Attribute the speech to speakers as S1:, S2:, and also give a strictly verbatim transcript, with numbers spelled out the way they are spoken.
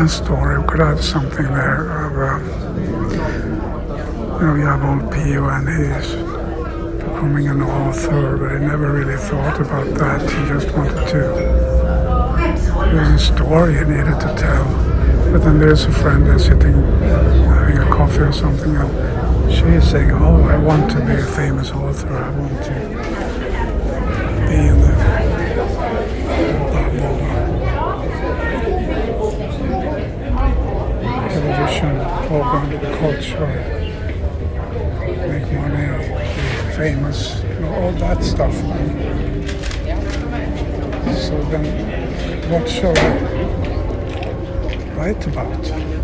S1: different story. We could have something there of, um, you know, you have old Pio and he's becoming an author, but he never really thought about that. He just wanted to, there's a story he needed to tell. But then there's a friend that's sitting, having a coffee or something, and she is saying, oh, I want to be a famous author. I want to be in the television program, culture, make money, be famous, you know, all that stuff. So then, what shall I write about?